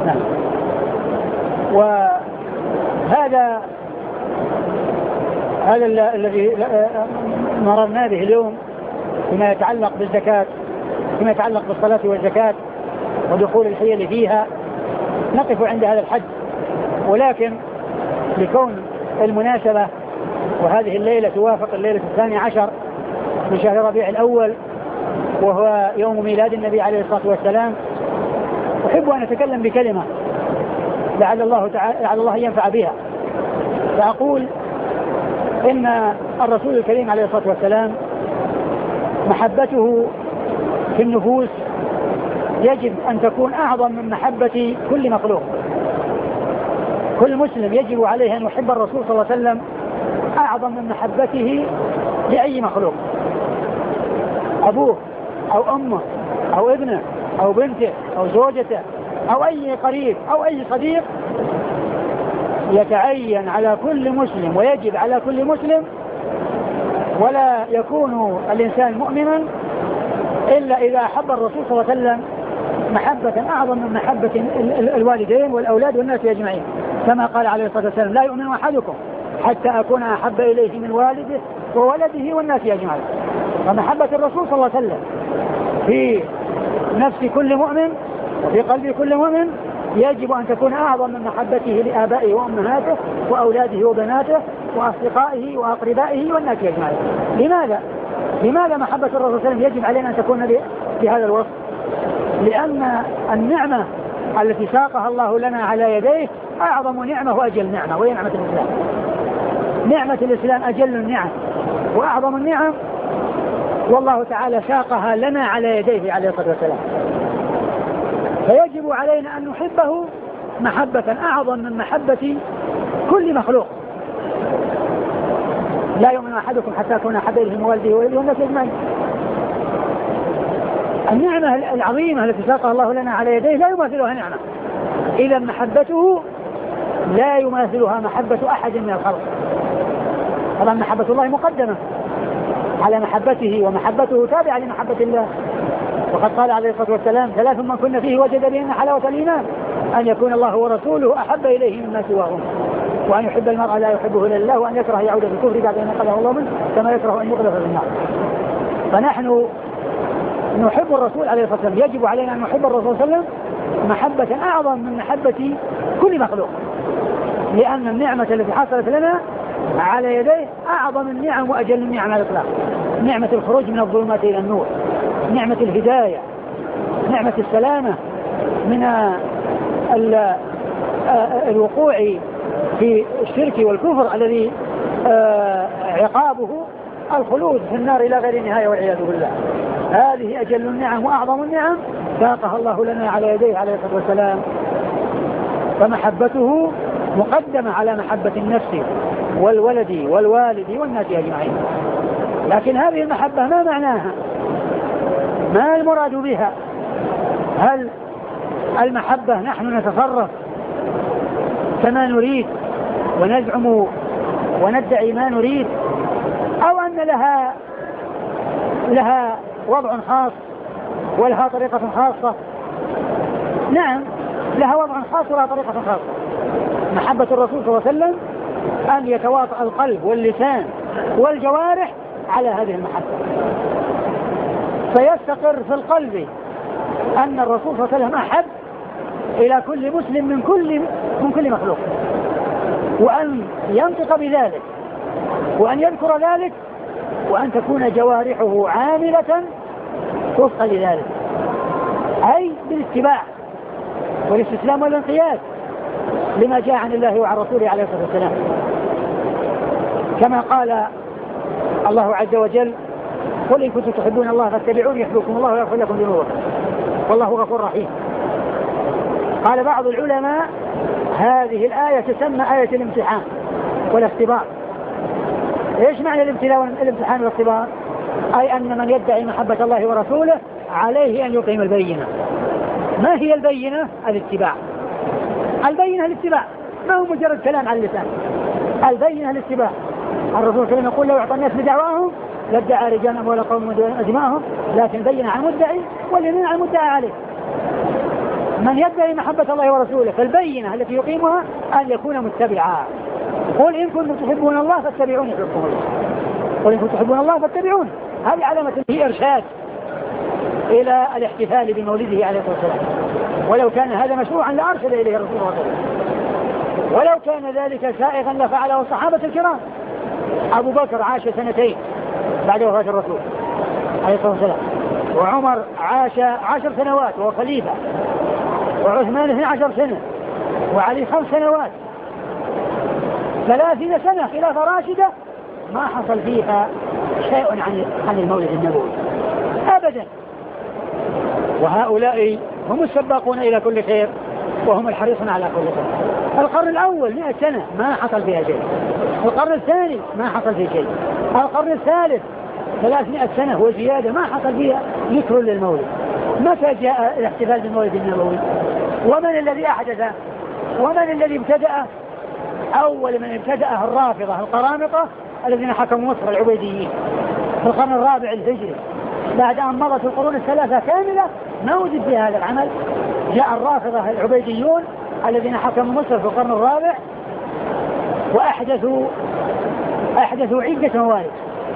نعم. وهذا الذي مررنا به اليوم فيما يتعلق بالزكاة، فيما يتعلق بالصلاة والزكاة ودخول الحيل فيها، نقف عند هذا الحد. ولكن لكون المناسبة وهذه الليلة توافق الليلة 12 من شهر ربيع الأول وهو يوم ميلاد النبي عليه الصلاة والسلام، أحب أن أتكلم بكلمة لعل الله ينفع بها. فأقول إن الرسول الكريم عليه الصلاة والسلام محبته في النفوس يجب أن تكون أعظم من محبة كل مخلوق. كل مسلم يجب عليه أن يحب الرسول صلى الله عليه وسلم أعظم من محبته لأي مخلوق، أبوه أو أمه أو ابنه أو بنته أو زوجته أو أي قريب أو أي صديق. يتعين على كل مسلم ويجب على كل مسلم، ولا يكون الإنسان مؤمنا إلا إذا أحب الرسول صلى الله عليه وسلم محبة أعظم من محبة الوالدين والأولاد والناس أجمعين، كما قال عليه الصلاة والسلام: لا يؤمن أحدكم حتى أكون أحب إليه من والده وولده والناس أجمعين. فمحبة الرسول صلى الله عليه وسلم في نفس كل مؤمن وفي قلب كل مؤمن يجب أن تكون أعظم من محبته لآبائه وأمهاته وأولاده وبناته وأصدقائه وأقربائه والناس أجمعين. لماذا محبة الرسول صلى الله عليه وسلم يجب علينا أن تكون بهذا الوصف؟ لأن النعمة التي ساقها الله لنا على يديه أعظم نعمة وأجل نعمة، وهي نعمة الإسلام. نعمة الإسلام أجل النعم وأعظم النعم، والله تعالى ساقها لنا على يديه عليه الصلاة والسلام. فيجب علينا أن نحبه محبة أعظم من محبة كل مخلوق. لا يؤمن أحدكم حتى أكون أحب إليه من والده وولده والناس أجمعين. النعمة العظيمة التي ساقها الله لنا على يديه لا يماثلها نعمة، إذا محبته لا يماثلها محبة أحد من الخلق. طبعا محبة الله مقدمة على محبته، ومحبته تابعة لمحبة الله. وقد قال عليه الصلاة والسلام: 3 من كن فيه وجد بهن حلاوة الإيمان، أن يكون الله ورسوله أحب إليه مما سواهم، وأن يحب المرء لا يحبه إلا الله، وأن يكره يعود بالكفر بعد أن نقله الله منه كما يكره أن يقذف في النار. فنحن نحب الرسول عليه الصلاة والسلام، يجب علينا أن نحب الرسول صلى الله عليه وسلم محبة أعظم من محبة كل مخلوق، لأن النعمة التي حصلت لنا على يديه أعظم النعم وأجل النعم على الإطلاق. نعمة الخروج من الظلمات إلى النور، نعمة الهداية، نعمة السلامة من الوقوع في الشرك والكفر الذي عقابه الخلود في النار إلى غير نهاية والعياذ بالله. هذه أجل النعم وأعظم النعم ساقها الله لنا على يديه عليه الصلاة والسلام. فمحبته مقدمة على محبة النفس والولد والوالد والناس أجمعين. لكن هذه المحبة ما معناها؟ ما المراد بها؟ هل المحبة نحن نتصرف كما نريد ونزعم وندعي ما نريد، أو أن لها وضع خاص ولها طريقة خاصة؟ نعم، لها وضع خاص ولها طريقة خاصة. محبة الرسول صلى الله عليه وسلم أن يتواطأ القلب واللسان والجوارح على هذه المحبة، فيستقر في القلب أن الرسول صلى الله عليه وسلم أحب إلى كل مسلم من كل مخلوق، وأن ينطق بذلك وأن يذكر ذلك، وأن تكون جوارحه عاملة وفقا لذلك، أي بالاتباع والاستسلام والانقياد لما جاء عن الله وعن رسوله عليه الصلاة والسلام. كما قال الله عز وجل: قل إن كنتم تحبون الله فاتبعوني يحببكم الله ويغفر لكم ذنوبكم والله غفور رحيم. قال بعض العلماء: هذه الآية تسمى آية الامتحان والاختبار. إيش معنى الامتحان والاختبار؟ أي أن من يدعي محبة الله ورسوله عليه أن يقيم البينة. ما هي البينة؟ الاتباع. البينة الاتباع، ما هو مجرد كلام على اللسان. البينة الاتباع. الرسول صلى الله عليه وسلم يقول: لو أعطى الناس بدعواهم لادعى رجال أموال قوم أجمعهم، لكن بين عن المدعي واليمين عن المدعى عليه. من يدعي محبة الله ورسوله فالبينة التي يقيمها أن يكون متبعا. قل إن كنتم تحبون الله فاتبعوني يحببكم الله. قل إن كنتم تحبون الله فاتبعوني. هذه علامة في إرشاد إلى الاحتفال بمولده عليه الصلاة والسلام. ولو كان هذا مشروعا لأرشد إليه الرسول صلى الله عليه وسلم، ولو كان ذلك سائغا لفعله الصحابة الكرام. أبو بكر عاش 2 بعد وفاة الرسول عليه الصلاة والسلام، وعمر عاش 10 سنوات وهو خليفة، وعثمان 12 سنة، وعلي 5 سنوات، 30 سنة خلافة راشدة ما حصل فيها شيء عن المولد النبوي أبدا. وهؤلاء هم السباقون إلى كل خير وهم الحريصون على كل خير. القرن الأول 100 سنة ما حصل فيها شيء، القرن الثاني ما حصل فيه شيء، القرن الثالث 300 سنة وزيادة ما حصل فيها ذكر للمولد. متى جاء الاحتفال بالمولد النبوي؟ ومن الذي أحدثه؟ ومن الذي ابتدأه؟ أول من ابتدأه الرافضة القرامطة الذين حكموا مصر العبيديين في القرن الرابع الهجري. بعد أن مضت القرون الثلاثة كاملة ما وجد في هذا العمل، جاء الرافضة العبيديون الذين حكموا مصر في القرن الرابع وأحدثوا عدة موالد.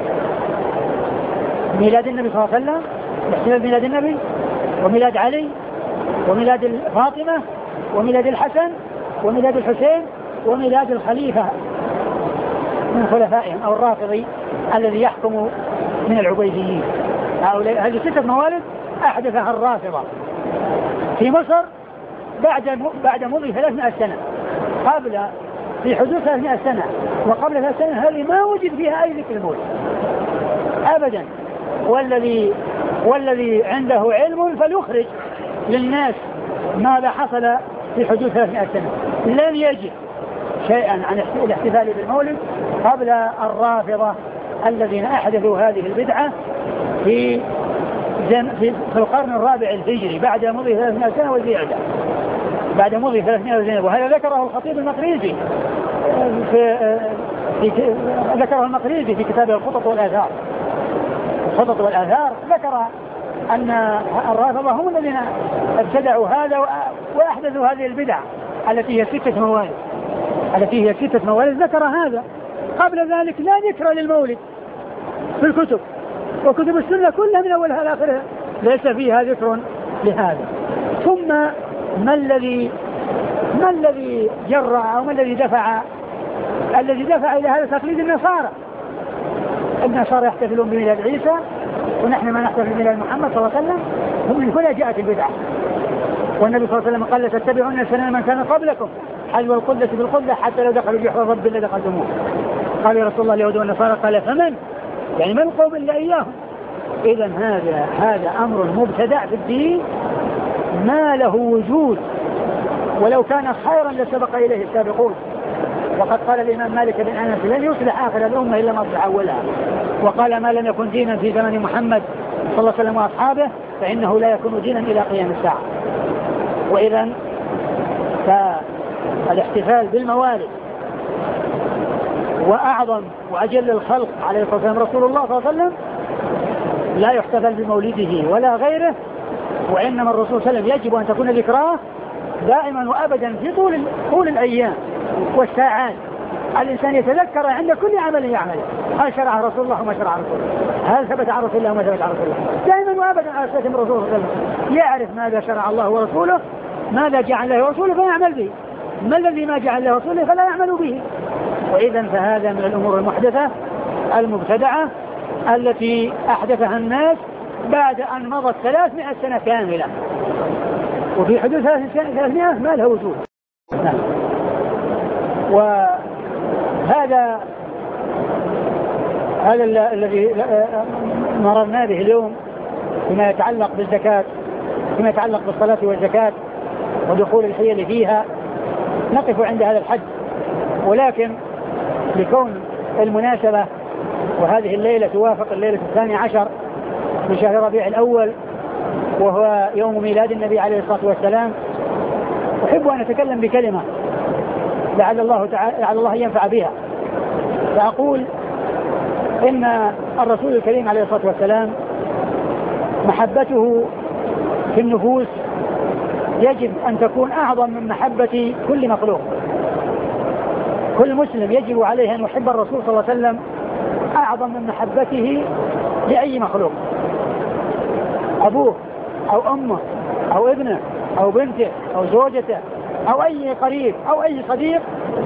ميلاد النبي صلى الله عليه وسلم، احتفال ميلاد النبي، وميلاد علي، وميلاد فاطمة، وميلاد الحسن، وميلاد الحسين، وميلاد الخليفة من خلفائهم أو الرافضي الذي يحكم من العبيديين. هذه 6 موالد أحدثها الرافضة في مصر بعد مضي 300 سنة، قبل في حدود 300 سنة وقبل 300 سنة هذه ما وجد فيها أي ذكر المولد أبدا. والذي عنده علم فليخرج للناس ماذا حصل في حدود 300 سنة. لن يجد شيئا عن الاحتفال بالمولد قبل الرافضة الذين أحدثوا هذه البدعة في القرن الرابع الهجري بعد مضي 300 سنة وزيادة، بعد مضي 300 سنة. وهذا ذكره الخطيب المقريزي في كتابه الخطط والآثار. الخطط والآثار ذكر أن الرافضة هم الذين ابتدعوا هذا وأحدثوا هذه البدع التي هي 6 موالد، التي هي 6 موالد. ذكر هذا. قبل ذلك لا ذكر للمولد في الكتب، وكتب السنة كلها من أولها لآخرها ليس فيها ذكر لهذا. ثم ما الذي جرى أو ما الذي دفع إلى هذا تقليد النصارى. النصارى يحتفلون بميلاد عيسى ونحن ما نحتفل بميلاد محمد صلى الله عليه وسلم. هم من هنا جاءت البدعة. والنبي صلى الله عليه وسلم قال لتتبعون سنن من كان قبلكم حذو القدة بالقدة حتى لو دخلوا جحر الرب لدخلتموه. قال يا رسول الله اليهود والنصارى، قال فمن؟ يعني من قوم إلا إياهم. إذن هذا أمر مبتدع في الدين ما له وجود، ولو كان خيرا لسبق إليه السابقون. وقد قال الإمام مالك بن أنس لن يصلح آخر الأمة إلا ما أصلح أولها، وقال ما لم يكن دينا في زمن محمد صلى الله عليه وسلم وأصحابه فإنه لا يكون دينا إلى قيام الساعة. وإذن فالاحتفال بالموالد وأعظم وأجل الخلق عليه الصلاة والسلام رسول الله صلى الله عليه وسلم لا يحتفل بمولده ولا غيره، وإنما الرسول صلى الله عليه وسلم يجب أن تكون ذكراه دائما وأبدا في طول الأيام والساعات. الإنسان يتذكر عند كل عمل يعمله هل شرع رسول الله وما شرع رسول الله، هل ثبت عن رسول الله وما ثبت عن رسول الله، دائما وأبدا على سيرة الرسول صلى الله عليه وسلم يعرف ماذا شرع الله ورسوله، ماذا جعل له رسوله فيعمل به، ما الذي ما جعل له رسوله فلا يعمل به. وإذا فهذا من الأمور المحدثة المبتدعة التي أحدثها الناس بعد أن مضت 300 سنة كاملة، وفي حدود 300 ما لها وجود. وهذا الذي مررنا به اليوم فيما يتعلق بالزكاة، فيما يتعلق بالصلاة والزكاة ودخول الحيل فيها، نقف عند هذا الحد. ولكن لكون المناسبة وهذه الليلة توافق الليلة 12 من شهر ربيع الأول وهو يوم ميلاد النبي عليه الصلاة والسلام، أحب أن أتكلم بكلمة لعل الله ينفع بها. فأقول إن الرسول الكريم عليه الصلاة والسلام محبته في النفوس يجب أن تكون أعظم من محبة كل مخلوق. كل مسلم يجب عليه أن يحب الرسول صلى الله عليه وسلم أعظم من محبته لأي مخلوق، أبوه أو أمه أو ابنه أو بنته أو زوجته أو أي قريب أو أي صديق.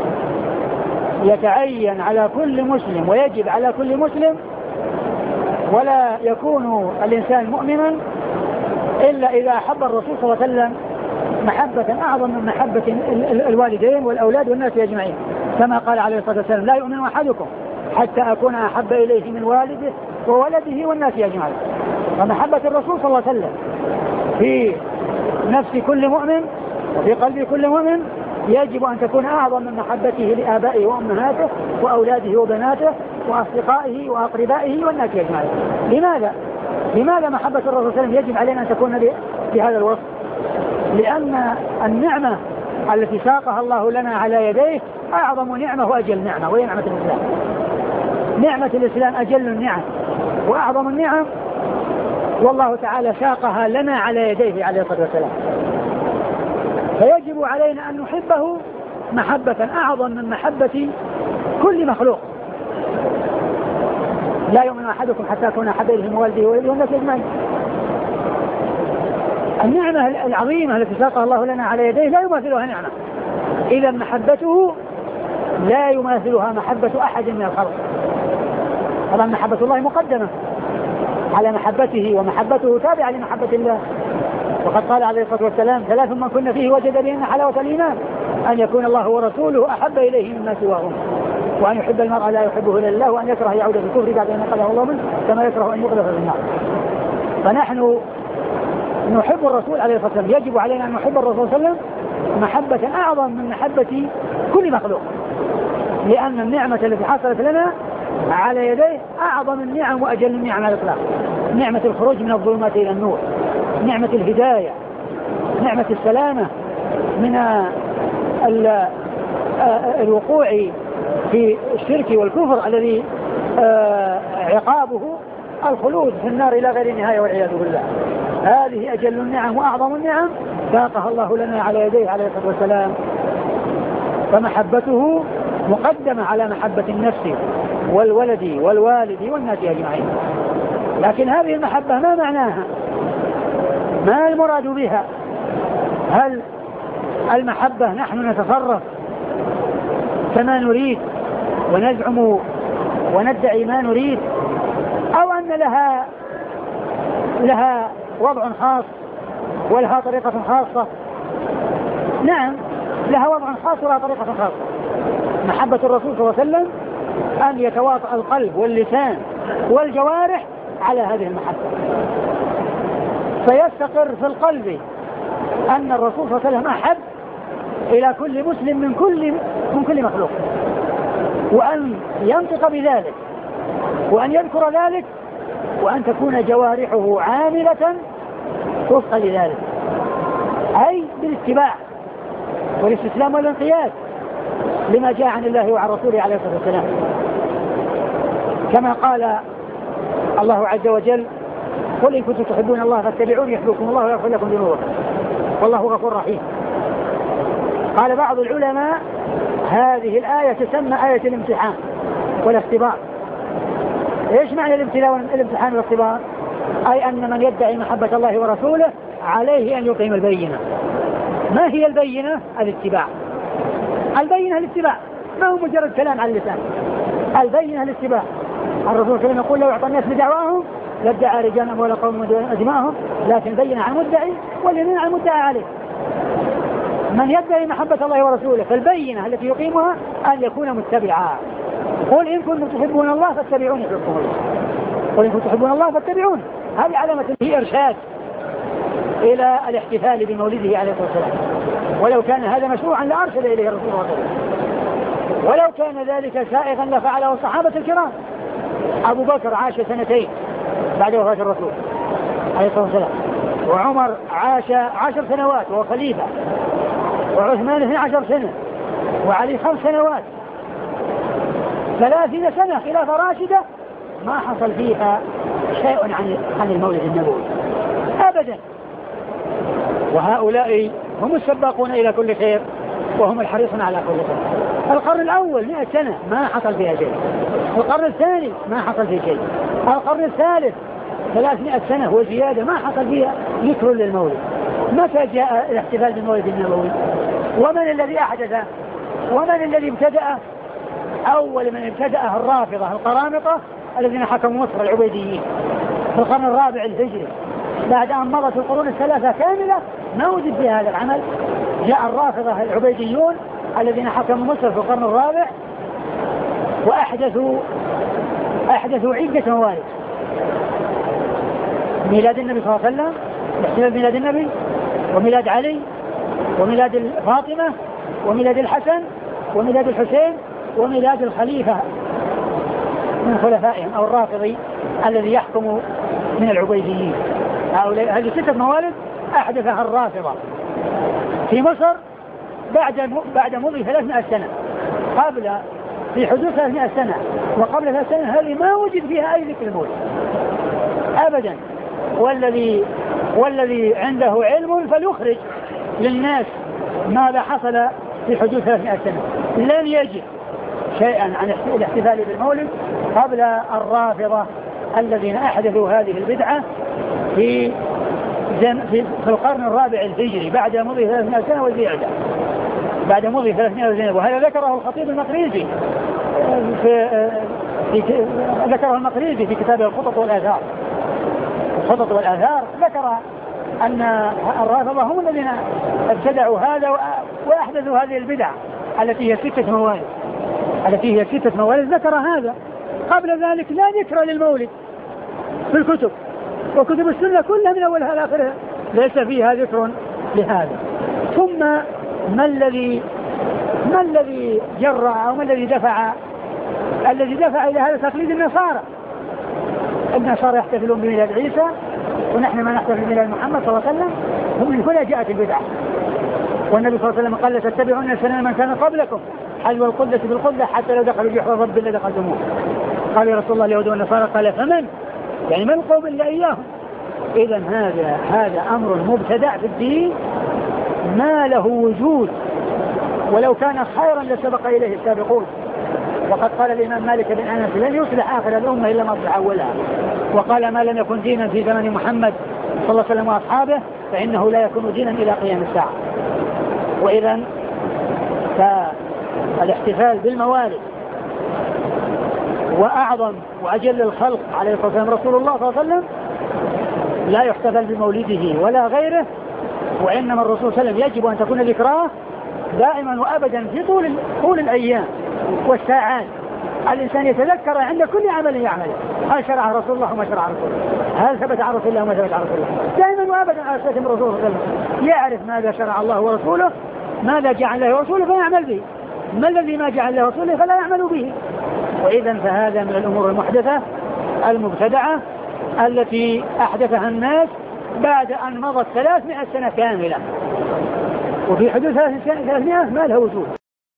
يتعين على كل مسلم ويجب على كل مسلم، ولا يكون الإنسان مؤمنا إلا إذا أحب الرسول صلى الله عليه وسلم محبة أعظم من محبة الوالدين والأولاد والناس أجمعين، كما قال عليه الصلاة والسلام: لا يؤمن أحدكم حتى أكون أحب إليه من والده وولده والناس أجمعين. فمحبة الرسول صلى الله عليه وسلم في نفس كل مؤمن وفي قلب كل مؤمن يجب أن تكون أعظم من محبته لآبائه وأمهاته وأولاده وبناته وأصدقائه وأقربائه والناس أجمعين. لماذا محبة الرسول صلى الله عليه وسلم يجب علينا أن تكون بهذا الوصف؟ لأن النعمة التي ساقها الله لنا على يديه أعظم نعمة وأجل نعمة، وهي نعمة الإسلام. نعمة الإسلام أجل النعم وأعظم النعم، والله تعالى ساقها لنا على يديه عليه الصلاة والسلام. فيجب علينا أن نحبه محبة أعظم من محبة كل مخلوق. لا يؤمن أحدكم حتى أكون أحب إليه من والده وولده والناس أجمعين. النعمة العظيمة التي ساقها الله لنا على يديه لا يماثلها نعمة، إذا محبته لا يماثلها محبة أحد من الخلق. طبعا محبة الله مقدمة على محبته، ومحبته تابعة لمحبة الله. وقد قال عليه الصلاة والسلام: 3 من كن فيه وجد بهن حلاوة الإيمان: أن يكون الله ورسوله أحب إليه مما سواهم، وأن يحب المرء لا يحبه إلا الله، وأن يكره يعود في الكفر بعد أن نقله الله منه كما يكره أن يقذف في النار. فنحن نحب الرسول عليه الصلاة والسلام، يجب علينا أن نحب الرسول صلى الله عليه وسلم محبة أعظم من محبة كل مخلوق، لأن النعمة التي حصلت لنا على يديه أعظم النعم وأجل النعم على الإطلاق. نعمة الخروج من الظلمات إلى النور، نعمة الهداية، نعمة السلامة من الوقوع في الشرك والكفر الذي عقابه الخلود في النار إلى غير نهاية والعياذ بالله. هذه أجل النعم وأعظم النعم ساقها الله لنا على يديه عليه الصلاة والسلام، فمحبته مقدمة على محبة النفس والولد والوالد والناس أجمعين. لكن هذه المحبة ما معناها؟ ما المراد بها؟ هل المحبة نحن نتصرف كما نريد ونزعم وندعي ما نريد، أو أن لها وضع خاص ولها طريقة خاصة؟ نعم، لها وضع خاص ولها طريقة خاصة. محبة الرسول صلى الله عليه وسلم أن يتواطأ القلب واللسان والجوارح على هذه المحبة، فيستقر في القلب أن الرسول صلى الله عليه وسلم أحب إلى كل مسلم من كل مخلوق، وأن ينطق بذلك وأن يذكر ذلك، وأن تكون جوارحه عاملة وفقا لذلك، أي بالاتباع والاستسلام والانقياد لما جاء عن الله وعن رسوله عليه الصلاة والسلام. كما قال الله عز وجل: قل إن كنتم تحبون الله فاتبعوني يحببكم الله ويغفر لكم ذنوبكم والله غفور رحيم. قال بعض العلماء: هذه الآية تسمى آية الامتحان والاختبار. إيش معنى الامتحان والاختبار؟ أي أن من يدعي محبة الله ورسوله عليه أن يقيم البينة. ما هي البينة؟ الاتباع. البينة الاتباع، ما هو مجرد كلام على اللسان. البينة الاتباع. الرسول صلى الله عليه وسلم يقول: لو أعطى الناس بدعواهم لادعى رجال أموال قوم أجمعهم، لكن بين على المدعي واليمين على المدعى عليه. من يدعي محبة الله ورسوله فالبينة التي يقيمها أن يكون متبعا. قل إن كنتم تحبون الله فاتبعوني يحببكم الله. قل إن كنتم تحبون الله فاتبعوني. هذه علامة هي إرشاد إلى الاحتفال بمولده عليه الصلاة والسلام. ولو كان هذا مشروعا لأرشد إليه الرسول صلى الله عليه وسلم، ولو كان ذلك سائغا لفعله الصحابة الكرام. أبو بكر عاش 2 بعد وفاة الرسول عليه الصلاة والسلام، وعمر عاش 10 سنوات وهو خليفة، وعثمان 12 سنة، وعلي 5 سنوات، 30 سنة خلافة راشدة ما حصل فيها شيء عن المولد النبوي أبدا. وهؤلاء هم السباقون إلى كل خير وهم الحريصون على كل خير. القرن الأول 100 سنة ما حصل فيها شيء، القرن الثاني ما حصل فيه شيء، القرن الثالث 300 سنة وزيادة ما حصل فيها ذكر للمولد. متى جاء الاحتفال بالمولد النبوي؟ ومن الذي أحدثه؟ ومن الذي ابتدأه؟ أول من ابتدأه الرافضة القرامطة الذين حكموا مصر العبيديين في القرن الرابع الهجري. بعد أن مضت القرون الثلاثة كاملة ما وجد في هذا العمل، جاء الرافضة العبيديون الذين حكموا مصر في القرن الرابع وأحدثوا عدة موالد: ميلاد النبي صلى الله عليه وسلم، احتفال ميلاد النبي، وميلاد علي، وميلاد فاطمة، وميلاد الحسن، وميلاد الحسين، وميلاد الخليفة من خلفائهم أو الرافضي الذي يحكم من العبيديين. هذه 6 موالد أحدثها الرافضة في مصر بعد مضي 300 سنة. قبل في حدود 300 سنة وقبل 300 سنة هذه ما وجد فيها أي ذكر المولد أبدا. والذي عنده علم فليخرج للناس ماذا حصل في حدود 300 سنة. لن يجد شيئا عن الاحتفال بالمولد قبل الرافضة الذين أحدثوا هذه البدعة في القرن الرابع الهجري بعد مضي 300 سنة وزيادة. بعد مضي 300 سنة. وهذا ذكره الخطيب المقريزي في كتابه الخطط والآثار. الخطط والآثار ذكر أن الرافضة هم الذين ابتدعوا هذا وأحدثوا هذه البدع التي هي 6 موالد. ذكر هذا. قبل ذلك لا ذكر للمولد في الكتب، وكتب السنة كلها من أولها إلى آخرها ليس فيها ذكر لهذا. ثم ما الذي جرى أو ما الذي دفع إلى هذا تقليد النصارى. النصارى يحتفلون بميلاد عيسى ونحن ما نحتفل بميلاد محمد صلى الله عليه وسلم. ومن هنا جاءت البدعة. والنبي صلى الله عليه وسلم قال: تتبعون سنن من كان قبلكم حذو القدة بالقدة حتى لو دخلوا جحر ضب لدخلتموه. قال يا رسول الله اليهود والنصارى. قال: فمن؟ يعني من القوم إلا إياهم. إذن هذا أمر مبتدع في الدين ما له وجود، ولو كان خيرا لسبق إليه السابقون. وقد قال الإمام مالك بن أنس: لن يصلح آخر الأمة إلا ما أصلح أولها. وقال: ما لم يكن دينا في زمن محمد صلى الله عليه وسلم وأصحابه فإنه لا يكون دينا إلى قيام الساعة. وإذن فالاحتفال بالموالد وأعظم وأجل الخلق عليه الصلاة والسلام رسول الله صلى الله عليه وسلم لا يحتفل بمولده ولا غيره. وإنما الرسول صلى الله عليه وسلم يجب أن تكون ذكراه دائما وأبدا في طول الأيام والساعات. الإنسان يتذكر عند كل عمل يعمله هل شرع رسول الله وما شرع رسول الله، هل ثبت عن رسول الله وما ثبت عن رسول الله. دائما وأبدا على سيدنا الرسول صلى الله عليه وسلم يعرف ماذا شرع الله ورسوله، ماذا جعل له رسوله فيعمل به، ما الذي ما جعل له رسوله فلا يعمل به. وإذا فهذا من الأمور المحدثة المبتدعة التي أحدثها الناس بعد أن مضت 300 سنة كاملة، وفي حدود 300 ما لها وجود.